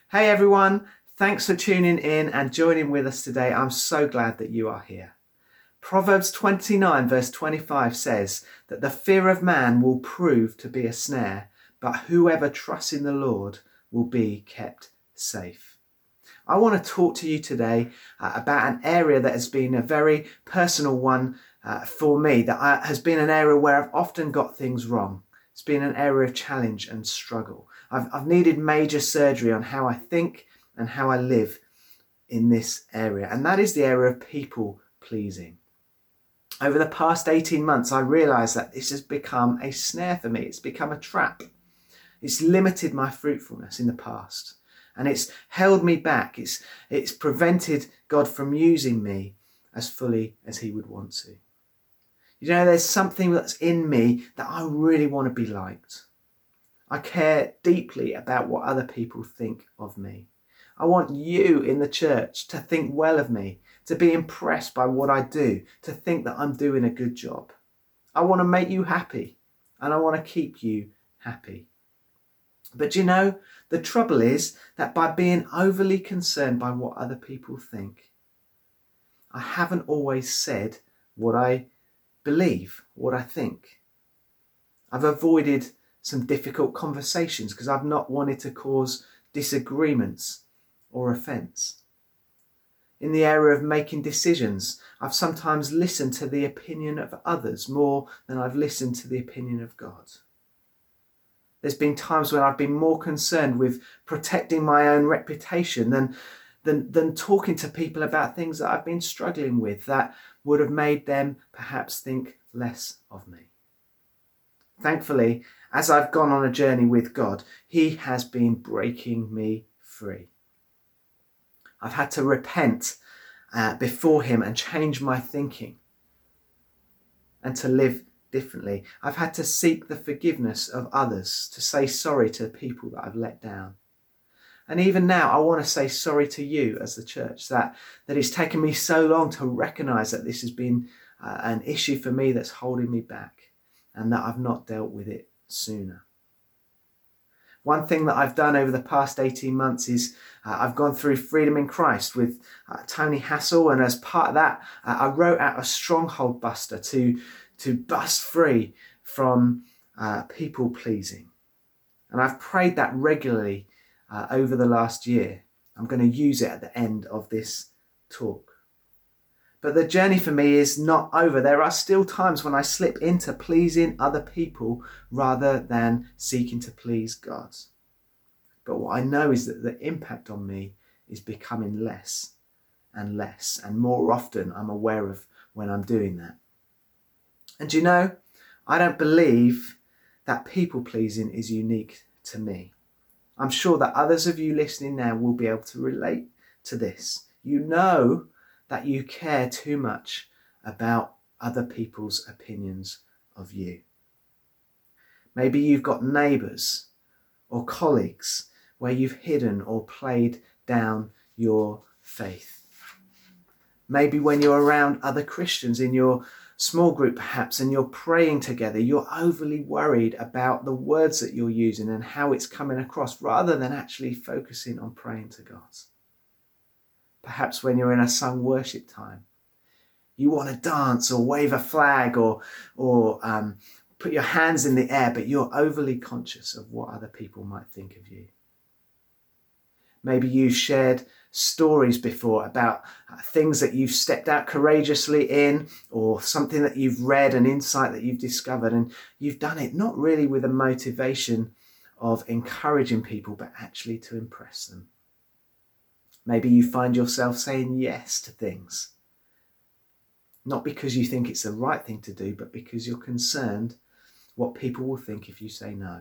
Hey everyone, thanks for tuning in and joining with us today. I'm so glad that you are here. Proverbs 29 verse 25 says that the fear of man will prove to be a snare, but whoever trusts in the Lord will be kept safe. I want to talk to you today about an area that has been a very personal one for me, that has been an area where I've often got things wrong. It's been an area of challenge and struggle. I've needed major surgery on how I think and how I live in this area, and that is the area of people pleasing. Over the past 18 months, I realised that this has become a snare for me. It's become a trap. It's limited my fruitfulness in the past, and it's held me back. It's prevented God from using me as fully as he would want to. You know, there's something that's in me that I really want to be liked. I care deeply about what other people think of me. I want you in the church to think well of me, to be impressed by what I do, to think that I'm doing a good job. I want to make you happy, and I want to keep you happy. But you know, the trouble is that by being overly concerned by what other people think, I haven't always said what I believe, what I think. I've avoided some difficult conversations because I've not wanted to cause disagreements or offence. In the area of making decisions, I've sometimes listened to the opinion of others more than I've listened to the opinion of God. There's been times when I've been more concerned with protecting my own reputation than talking to people about things that I've been struggling with that would have made them perhaps think less of me. Thankfully, as I've gone on a journey with God, he has been breaking me free. I've had to repent before him and change my thinking and to live differently. I've had to seek the forgiveness of others, to say sorry to people that I've let down. And even now, I want to say sorry to you as the church, that it's taken me so long to recognise that this has been an issue for me that's holding me back and that I've not dealt with it sooner. One thing that I've done over the past 18 months is I've gone through Freedom in Christ with Tony Hassel, and as part of that, I wrote out a stronghold buster to bust free from people pleasing. And I've prayed that regularly over the last year. I'm going to use it at the end of this talk. But the journey for me is not over. There are still times when I slip into pleasing other people rather than seeking to please God. But what I know is that the impact on me is becoming less and less, and more often I'm aware of when I'm doing that. And you know, I don't believe that people pleasing is unique to me. I'm sure that others of you listening now will be able to relate to this. You know that you care too much about other people's opinions of you. Maybe you've got neighbours or colleagues where you've hidden or played down your faith. Maybe when you're around other Christians in your small group perhaps, and you're praying together, you're overly worried about the words that you're using and how it's coming across rather than actually focusing on praying to God. Perhaps when you're in a sung worship time, you want to dance or wave a flag or put your hands in the air, but you're overly conscious of what other people might think of you. Maybe you've shared stories before about things that you've stepped out courageously in, or something that you've read, an insight that you've discovered, and you've done it not really with a motivation of encouraging people, but actually to impress them. Maybe you find yourself saying yes to things, not because you think it's the right thing to do, but because you're concerned what people will think if you say no.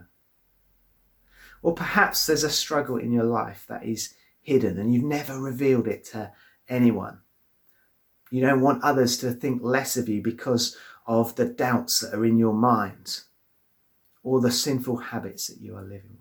Or perhaps there's a struggle in your life that is hidden and you've never revealed it to anyone. You don't want others to think less of you because of the doubts that are in your mind or the sinful habits that you are living with.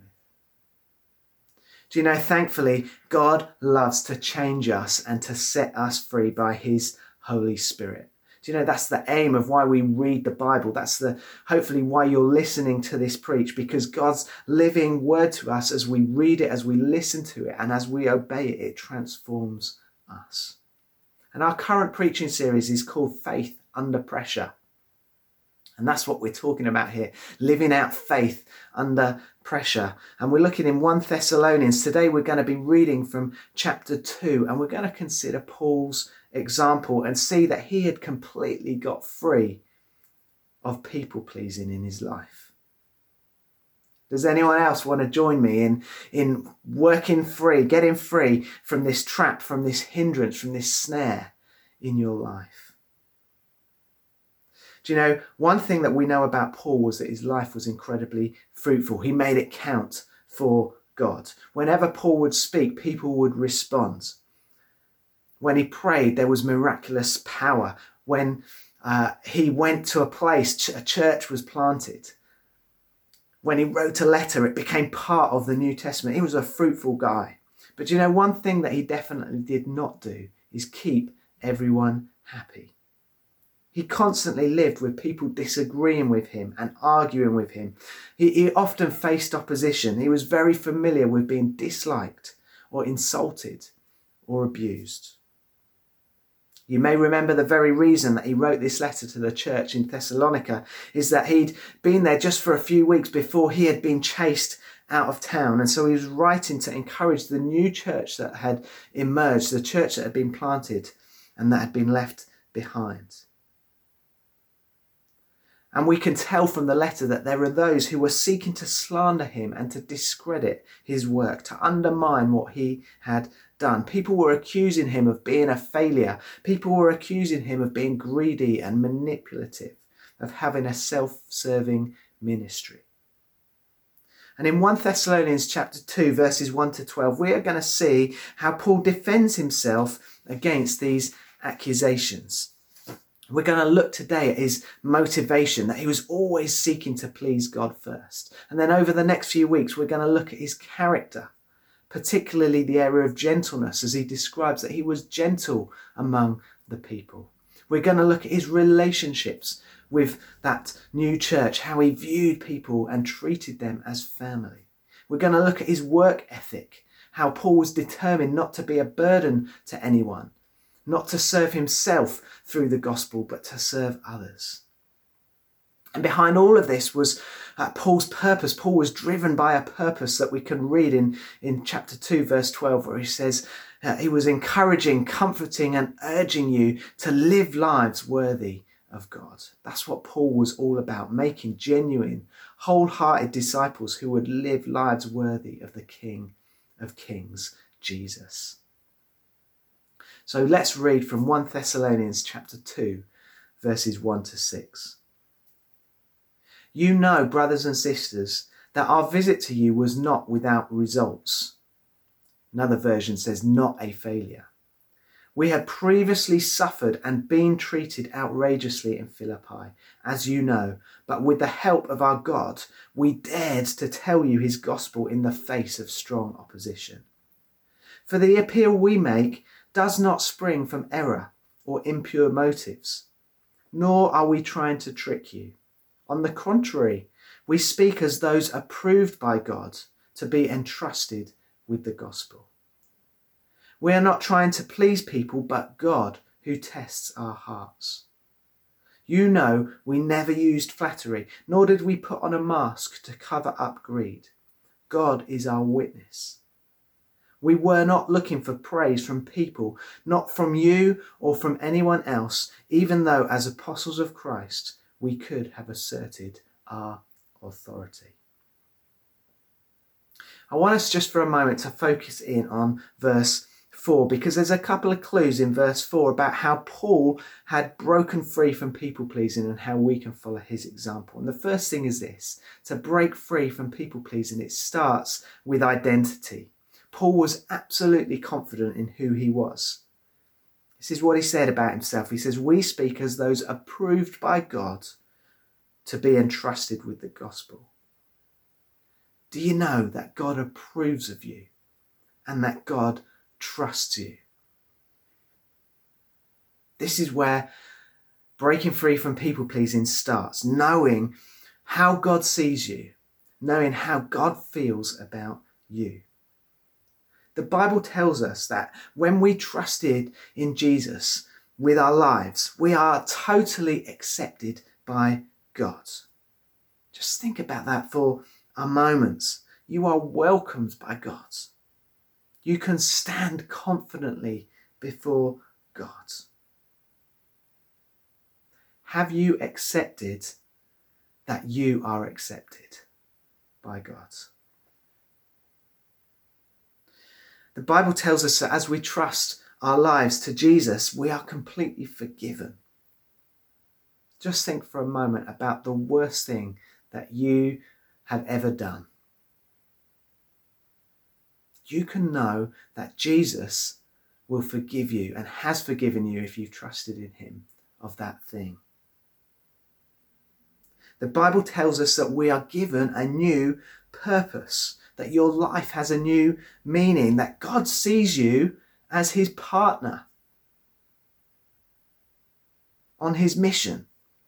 Do you know, thankfully, God loves to change us and to set us free by his Holy Spirit. Do you know that's the aim of why we read the Bible? That's hopefully why you're listening to this preach, because God's living word to us, as we read it, as we listen to it, and as we obey it, it transforms us. And our current preaching series is called Faith Under Pressure. And that's what we're talking about here, living out faith under pressure. And we're looking in 1 Thessalonians. Today we're going to be reading from chapter 2, and we're going to consider Paul's example and see that he had completely got free of people pleasing in his life. Does anyone else want to join me in working free, getting free from this trap, from this hindrance, from this snare in your life? Do you know, one thing that we know about Paul was that his life was incredibly fruitful. He made it count for God. Whenever Paul would speak, people would respond. When he prayed, there was miraculous power. When he went to a place, a church was planted. When he wrote a letter, it became part of the New Testament. He was a fruitful guy. But you know, one thing that he definitely did not do is keep everyone happy. He constantly lived with people disagreeing with him and arguing with him. He often faced opposition. He was very familiar with being disliked or insulted or abused. You may remember the very reason that he wrote this letter to the church in Thessalonica is that he'd been there just for a few weeks before he had been chased out of town. And so he was writing to encourage the new church that had emerged, the church that had been planted and that had been left behind. And we can tell from the letter that there are those who were seeking to slander him and to discredit his work, to undermine what he had done. People were accusing him of being a failure. People were accusing him of being greedy and manipulative, of having a self-serving ministry. And in 1 Thessalonians chapter 2, verses 1 to 12, we are going to see how Paul defends himself against these accusations. We're going to look today at his motivation, that he was always seeking to please God first. And then over the next few weeks, we're going to look at his character, particularly the area of gentleness, as he describes that he was gentle among the people. We're going to look at his relationships with that new church, how he viewed people and treated them as family. We're going to look at his work ethic, how Paul was determined not to be a burden to anyone, not to serve himself through the gospel, but to serve others. And behind all of this was Paul's purpose. Paul was driven by a purpose that we can read in chapter 2, verse 12, where he says he was encouraging, comforting, and urging you to live lives worthy of God. That's what Paul was all about, making genuine, wholehearted disciples who would live lives worthy of the King of Kings, Jesus. So let's read from 1 Thessalonians chapter 2, verses 1 to 6. You know, brothers and sisters, that our visit to you was not without results. Another version says not a failure. We had previously suffered and been treated outrageously in Philippi, as you know, but with the help of our God, we dared to tell you his gospel in the face of strong opposition. For the appeal we make does not spring from error or impure motives, nor are we trying to trick you. On the contrary, we speak as those approved by God to be entrusted with the gospel. We are not trying to please people, but God who tests our hearts. You know, we never used flattery, nor did we put on a mask to cover up greed. God is our witness. We were not looking for praise from people, not from you or from anyone else, even though as apostles of Christ, we could have asserted our authority. I want us just for a moment to focus in on verse 4, because there's a couple of clues in verse 4 about how Paul had broken free from people pleasing and how we can follow his example. And the first thing is this: to break free from people pleasing, it starts with identity. Paul was absolutely confident in who he was. This is what he said about himself. He says, we speak as those approved by God to be entrusted with the gospel. Do you know that God approves of you and that God trusts you? This is where Breaking free from people pleasing starts knowing how God sees you, knowing how God feels about you. The Bible tells us that when we trusted in Jesus with our lives, we are totally accepted by God. Just think about that for a moment. You are welcomed by God. You can stand confidently before God. Have you accepted that you are accepted by God? The Bible tells us that as we trust our lives to Jesus, we are completely forgiven. Just think for a moment about the worst thing that you have ever done. You can know that Jesus will forgive you and has forgiven you if you've trusted in him of that thing. The Bible tells us that we are given a new purpose, that your life has a new meaning, that God sees you as his partner on his mission.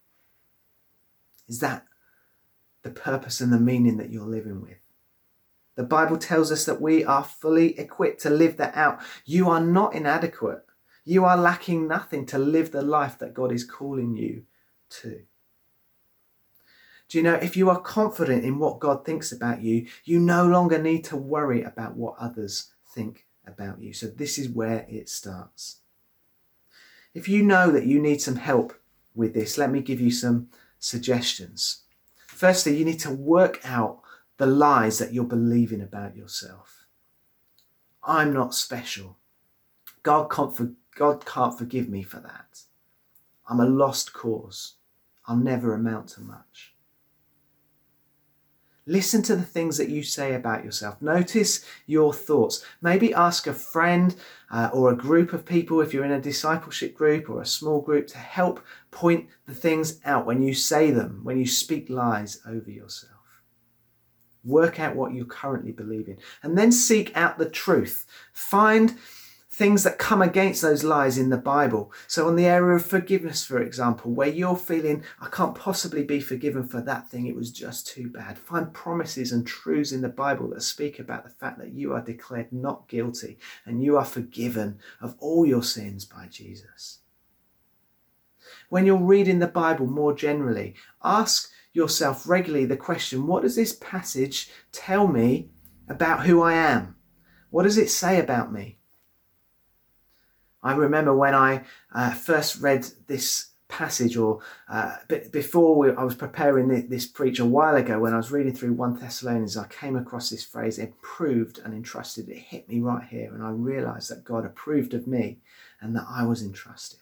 Is that the purpose and the meaning that you're living with? The Bible tells us that we are fully equipped to live that out. You are not inadequate. You are lacking nothing to live the life that God is calling you to. Do you know, if you are confident in what God thinks about you, you no longer need to worry about what others think about you. So this is where it starts. If you know that you need some help with this, let me give you some suggestions. Firstly, you need to work out the lies that you're believing about yourself. I'm not special. God can't forgive me for that. I'm a lost cause. I'll never amount to much. Listen to the things that you say about yourself. Notice your thoughts. Maybe ask a friend or a group of people, if you're in a discipleship group or a small group, to help point the things out when you say them, when you speak lies over yourself. Work out what you currently believe in, and then seek out the truth. Find things that come against those lies in the Bible. So on the area of forgiveness, for example, where you're feeling, I can't possibly be forgiven for that thing, it was just too bad. Find promises and truths in the Bible that speak about the fact that you are declared not guilty and you are forgiven of all your sins by Jesus. When you're reading the Bible more generally, ask yourself regularly the question, what does this passage tell me about who I am? What does it say about me? I remember when I first read this passage, or before I was preparing this preach a while ago, when I was reading through 1 Thessalonians, I came across this phrase, approved and entrusted. It hit me right here, and I realised that God approved of me and that I was entrusted.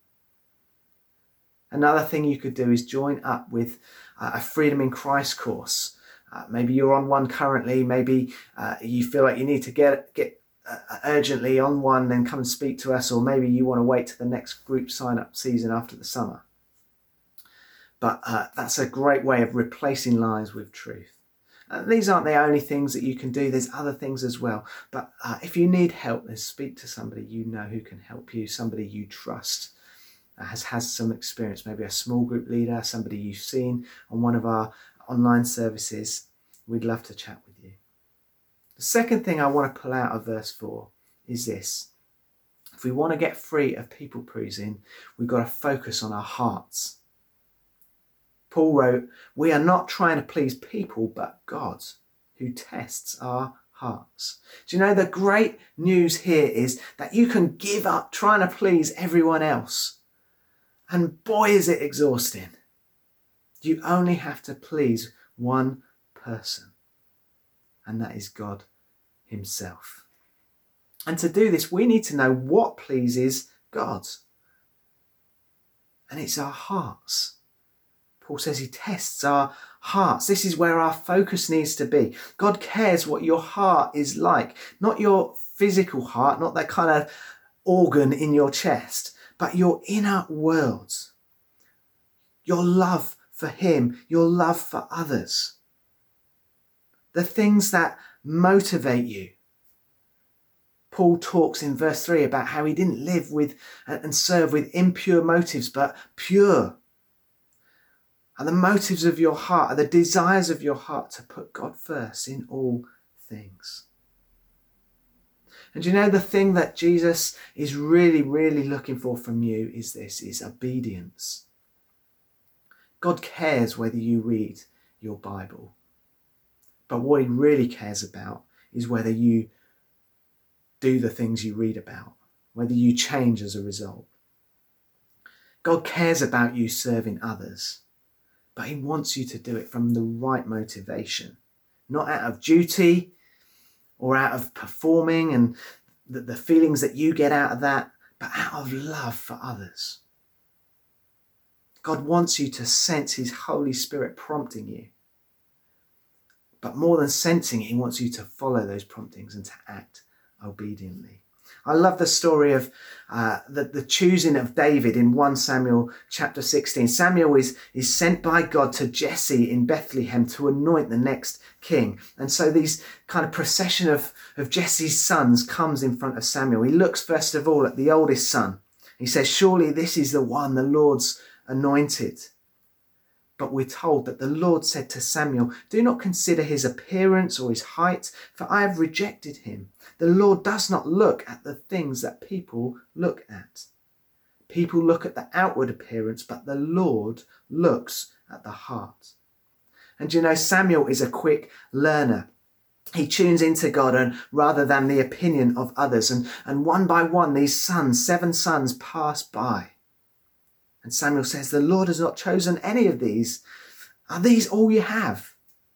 Another thing you could do is join up with a Freedom in Christ course. Maybe you're on one currently, maybe you feel like you need to get urgently on one, then come and speak to us, or maybe you want to wait to the next group sign-up season after the summer. But that's a great way of replacing lies with truth. These aren't the only things that you can do. There's other things as well. But if you need help, then speak to somebody you know who can help you, somebody you trust, has some experience, maybe a small group leader, somebody you've seen on one of our online services. We'd love to chat with you. The second thing I want to pull out of verse 4 is this. If we want to get free of people pleasing, we've got to focus on our hearts. Paul wrote, we are not trying to please people, but God, who tests our hearts. Do you know, the great news here is that you can give up trying to please everyone else. And boy, is it exhausting. You only have to please one person, and that is God himself. And to do this, we need to know what pleases God. And it's our hearts. Paul says he tests our hearts. This is where our focus needs to be. God cares what your heart is like, not your physical heart, not that kind of organ in your chest, but your inner world. Your love for him, your love for others. The things that motivate you. Paul talks in verse 3 about how he didn't live with and serve with impure motives, but pure. And the motives of your heart are the desires of your heart to put God first in all things. And you know, the thing that Jesus is really, really looking for from you is obedience. God cares whether you read your Bible. But what he really cares about is whether you do the things you read about, whether you change as a result. God cares about you serving others, but he wants you to do it from the right motivation, not out of duty or out of performing and the feelings that you get out of that, but out of love for others. God wants you to sense his Holy Spirit prompting you. But more than sensing it, he wants you to follow those promptings and to act obediently. I love the story of the choosing of David in 1 Samuel chapter 16. Samuel is sent by God to Jesse in Bethlehem to anoint the next king. And so these kind of procession of Jesse's sons comes in front of Samuel. He looks first of all at the oldest son. He says, surely this is the one, the Lord's anointed. But we're told that the Lord said to Samuel, do not consider his appearance or his height, for I have rejected him. The Lord does not look at the things that people look at. People look at the outward appearance, but the Lord looks at the heart. And you know, Samuel is a quick learner. He tunes into God and rather than the opinion of others. And one by one, these sons, 7 sons, pass by. And Samuel says, the Lord has not chosen any of these. Are these all you have?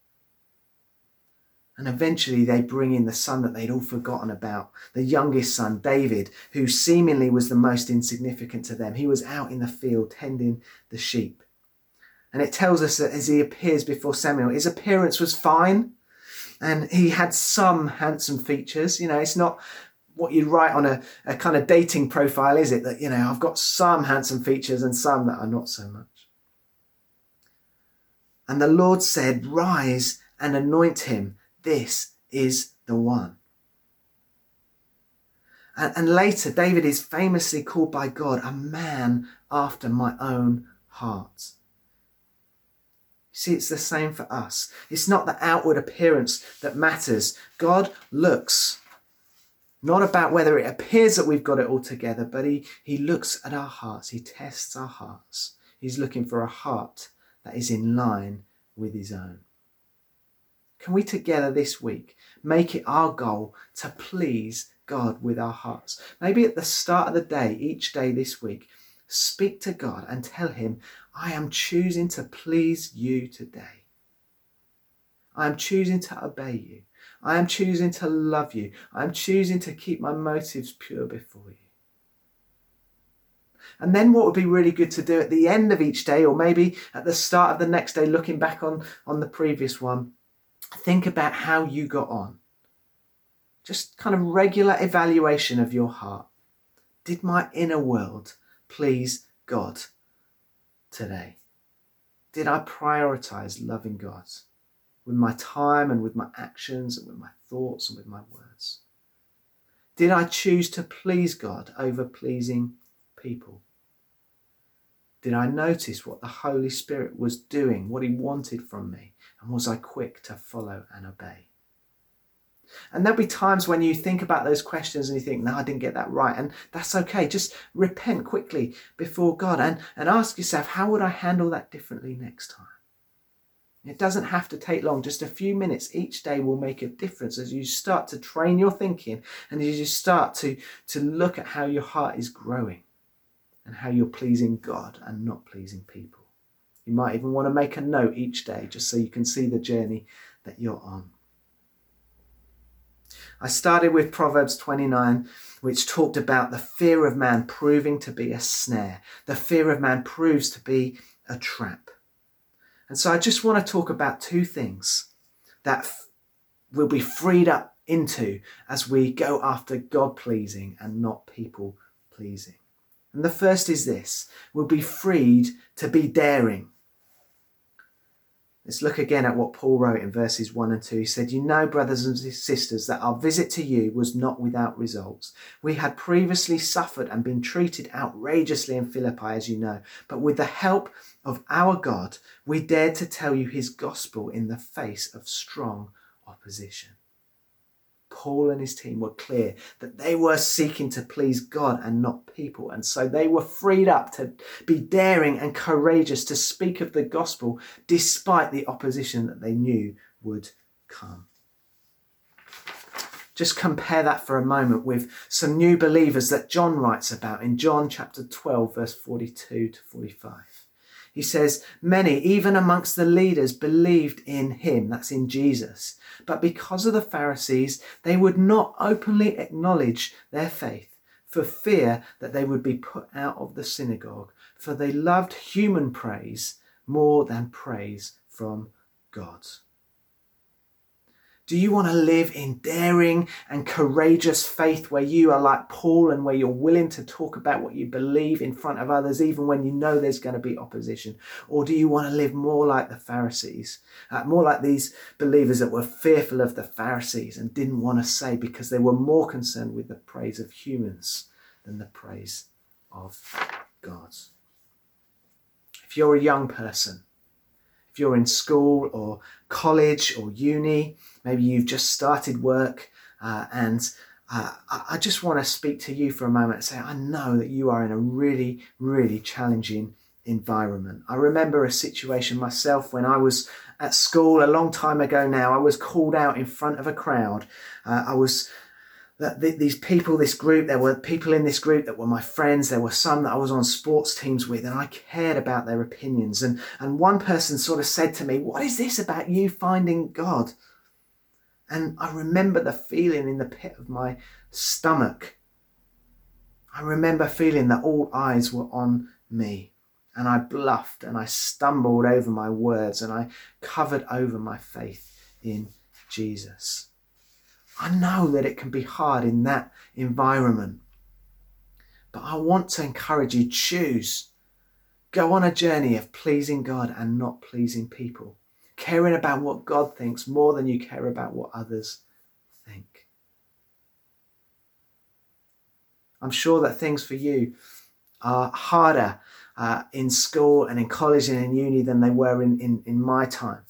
And eventually they bring in the son that they'd all forgotten about, the youngest son, David, who seemingly was the most insignificant to them. He was out in the field tending the sheep. And it tells us that as he appears before Samuel, his appearance was fine. And he had some handsome features. You know, it's not what you'd write on a kind of dating profile, is it? That, you know, I've got some handsome features and some that are not so much. And the Lord said, rise and anoint him. This is the one. And later, David is famously called by God a man after my own heart. See, it's the same for us. It's not the outward appearance that matters. God looks not about whether it appears that we've got it all together, but he looks at our hearts. He tests our hearts. He's looking for a heart that is in line with his own. Can we together this week make it our goal to please God with our hearts? Maybe at the start of the day, each day this week, speak to God and tell him, I am choosing to please you today. I am choosing to obey you. I am choosing to love you. I am choosing to keep my motives pure before you. And then what would be really good to do at the end of each day, or maybe at the start of the next day, looking back on the previous one, think about how you got on. Just kind of regular evaluation of your heart. Did my inner world please God today? Did I prioritize loving God with my time and with my actions and with my thoughts and with my words? Did I choose to please God over pleasing people? Did I notice what the Holy Spirit was doing, what he wanted from me? And was I quick to follow and obey? And there'll be times when you think about those questions and you think, no, I didn't get that right. And that's okay. Just repent quickly before God and ask yourself, how would I handle that differently next time? It doesn't have to take long. Just a few minutes each day will make a difference as you start to train your thinking and as you start to look at how your heart is growing and how you're pleasing God and not pleasing people. You might even want to make a note each day just so you can see the journey that you're on. I started with Proverbs 29, which talked about the fear of man proving to be a snare. The fear of man proves to be a trap. And so I just want to talk about 2 things that we'll be freed up into as we go after God pleasing and not people pleasing. And the first is this: we'll be freed to be daring. Let's look again at what Paul wrote in verses 1 and 2. He said, "You know, brothers and sisters, that our visit to you was not without results. We had previously suffered and been treated outrageously in Philippi, as you know. But with the help of our God, we dared to tell you his gospel in the face of strong opposition." Paul and his team were clear that they were seeking to please God and not people. And so they were freed up to be daring and courageous to speak of the gospel despite the opposition that they knew would come. Just compare that for a moment with some new believers that John writes about in John chapter 12, verse 42 to 45. He says, "Many, even amongst the leaders, believed in him," that's in Jesus. "But because of the Pharisees, they would not openly acknowledge their faith for fear that they would be put out of the synagogue, for they loved human praise more than praise from God." Do you want to live in daring and courageous faith where you are like Paul and where you're willing to talk about what you believe in front of others, even when you know there's going to be opposition? Or do you want to live more like the Pharisees, more like these believers that were fearful of the Pharisees and didn't want to say because they were more concerned with the praise of humans than the praise of God? If you're a young person, if you're in school or college or uni, maybe you've just started work, and I just want to speak to you for a moment and say, I know that you are in a really, really challenging environment. I remember a situation myself when I was at school a long time ago now. I was called out in front of a crowd. These people, this group, there were people in this group that were my friends. There were some that I was on sports teams with, and I cared about their opinions. And one person sort of said to me, "What is this about you finding God?" And I remember the feeling in the pit of my stomach. I remember feeling that all eyes were on me. And I bluffed and I stumbled over my words and I covered over my faith in Jesus. I know that it can be hard in that environment, but I want to encourage you, choose. Go on a journey of pleasing God and not pleasing people, caring about what God thinks more than you care about what others think. I'm sure that things for you are harder in school and in college and in uni than they were in my time.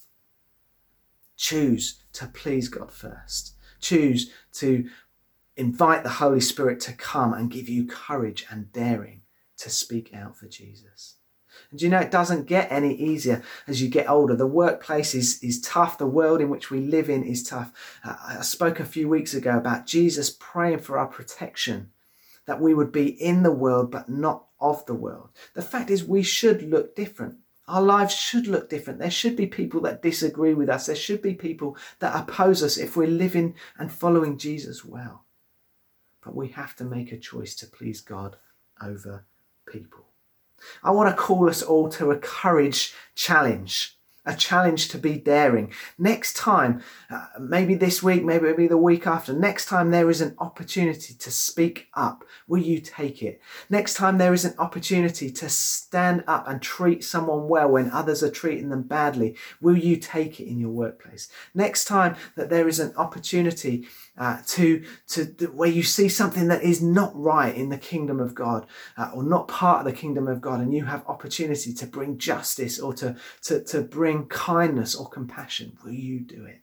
Choose to please God first. Choose to invite the Holy Spirit to come and give you courage and daring to speak out for Jesus. And you know, it doesn't get any easier as you get older. The workplace is tough. The world in which we live in is tough. I spoke a few weeks ago about Jesus praying for our protection, that we would be in the world but not of the world. The fact is, we should look different. Our lives should look different. There should be people that disagree with us. There should be people that oppose us if we're living and following Jesus well. But we have to make a choice to please God over people. I want to call us all to a courage challenge. A challenge to be daring. Next time, maybe this week, maybe it'll be the week after, next time there is an opportunity to speak up, will you take it? Next time there is an opportunity to stand up and treat someone well when others are treating them badly, will you take it in your workplace? Next time that there is an opportunity to where you see something that is not right in the kingdom of God, or not part of the kingdom of God, and you have opportunity to bring justice or to bring kindness or compassion, will you do it?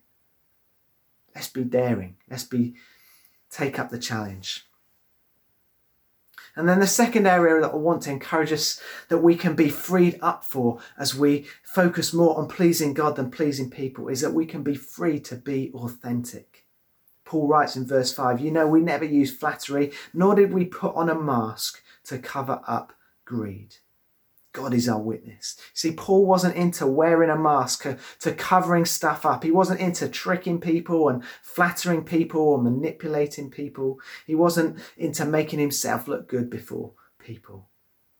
Let's be daring. Let's take up the challenge. And then the second area that I want to encourage us that we can be freed up for as we focus more on pleasing God than pleasing people is that we can be free to be authentic. Paul writes in verse 5, "You know, we never used flattery, nor did we put on a mask to cover up greed." God is our witness. See, Paul wasn't into wearing a mask, to covering stuff up. He wasn't into tricking people and flattering people or manipulating people. He wasn't into making himself look good before people.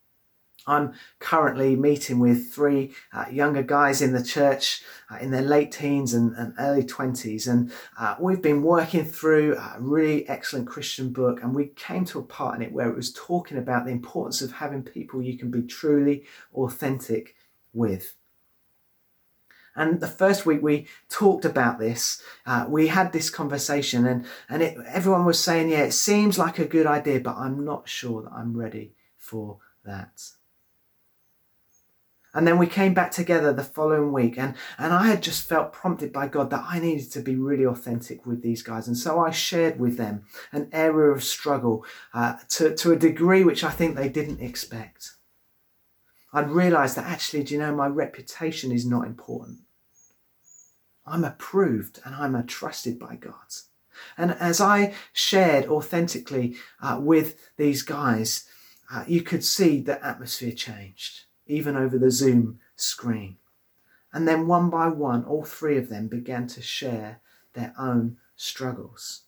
I'm currently meeting with 3 younger guys in the church in their late teens and early 20s. And we've been working through a really excellent Christian book. And we came to a part in it where it was talking about the importance of having people you can be truly authentic with. And the first week we talked about this, we had this conversation, and everyone was saying, yeah, it seems like a good idea, but I'm not sure that I'm ready for that. And then we came back together the following week, and I had just felt prompted by God that I needed to be really authentic with these guys. And so I shared with them an area of struggle to a degree which I think they didn't expect. I'd realised that actually, do you know, my reputation is not important. I'm approved and I'm trusted by God. And as I shared authentically with these guys, you could see the atmosphere changed, even over the Zoom screen. And then one by one, all three of them began to share their own struggles.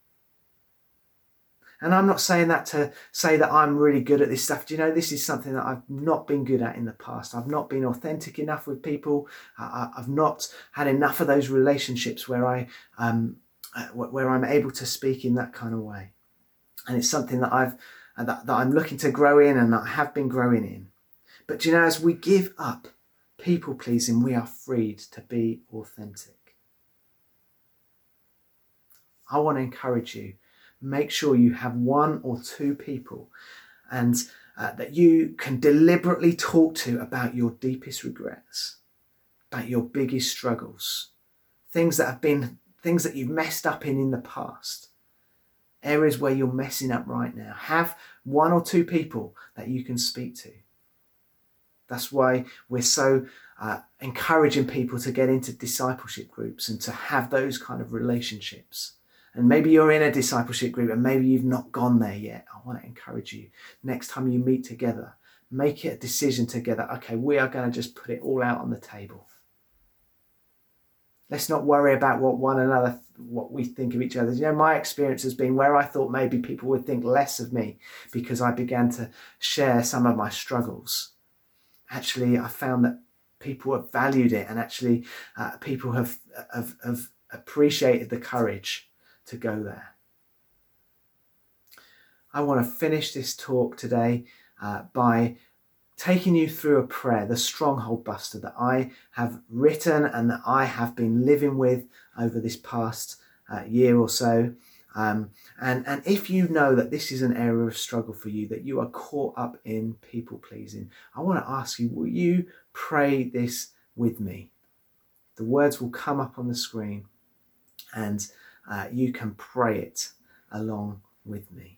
And I'm not saying that to say that I'm really good at this stuff. Do you know, this is something that I've not been good at in the past. I've not been authentic enough with people. I've not had enough of those relationships where I'm able to speak in that kind of way. And it's something that I'm looking to grow in, and that I have been growing in. But do you know, as we give up people pleasing, we are freed to be authentic. I want to encourage you. Make sure you have one or two people and that you can deliberately talk to about your deepest regrets, about your biggest struggles, things that you've messed up in the past, areas where you're messing up right now. Have one or two people that you can speak to. That's why we're so encouraging people to get into discipleship groups and to have those kind of relationships. And maybe you're in a discipleship group and maybe you've not gone there yet. I want to encourage you, next time you meet together, make it a decision together. Okay, we are going to just put it all out on the table. Let's not worry about what we think of each other. You know, my experience has been where I thought maybe people would think less of me because I began to share some of my struggles. Actually, I found that people have valued it, and actually people have appreciated the courage to go there. I want to finish this talk today by taking you through a prayer, the Stronghold Buster, that I have written and that I have been living with over this past year or so. And if you know that this is an area of struggle for you, that you are caught up in people pleasing, I want to ask you, will you pray this with me? The words will come up on the screen, and you can pray it along with me.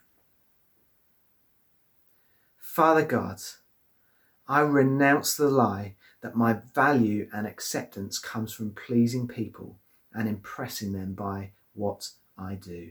Father God, I renounce the lie that my value and acceptance comes from pleasing people and impressing them by what I do.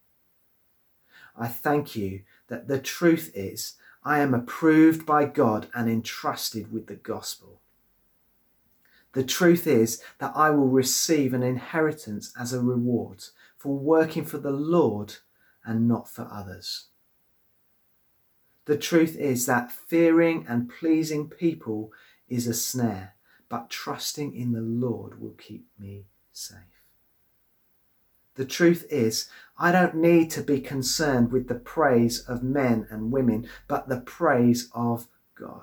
I thank you that the truth is I am approved by God and entrusted with the gospel. The truth is that I will receive an inheritance as a reward for working for the Lord and not for others. The truth is that fearing and pleasing people is a snare, but trusting in the Lord will keep me safe. The truth is, I don't need to be concerned with the praise of men and women, but the praise of God.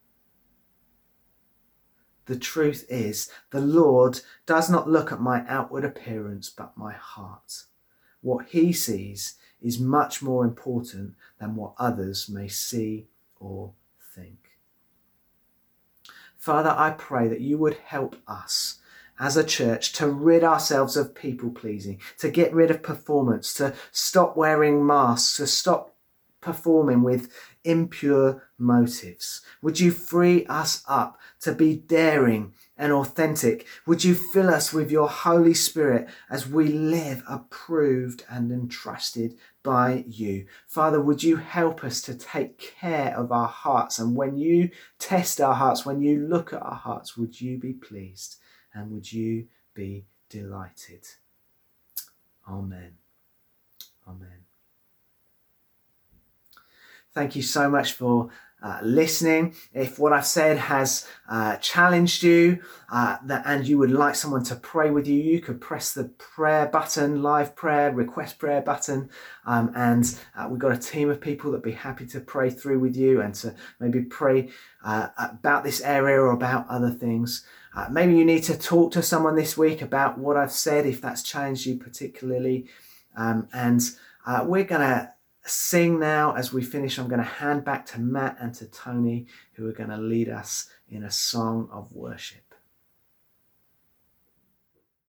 The truth is, the Lord does not look at my outward appearance, but my heart. What he sees is much more important than what others may see or think. Father, I pray that you would help us as a church to rid ourselves of people pleasing, to get rid of performance, to stop wearing masks, to stop performing with impure motives. Would you free us up to be daring and authentic? Would you fill us with your Holy Spirit as we live approved and entrusted by you? Father, would you help us to take care of our hearts? And when you test our hearts, when you look at our hearts, would you be pleased and would you be delighted? Amen. Amen. Thank you so much for listening. If what I've said has challenged you and you would like someone to pray with you, you could press the prayer button, live prayer, request prayer button, and we've got a team of people that'd be happy to pray through with you and to maybe pray about this area or about other things. Maybe you need to talk to someone this week about what I've said, if that's challenged you particularly. And we're going to sing now. As we finish, I'm going to hand back to Matt and to Tony, who are going to lead us in a song of worship.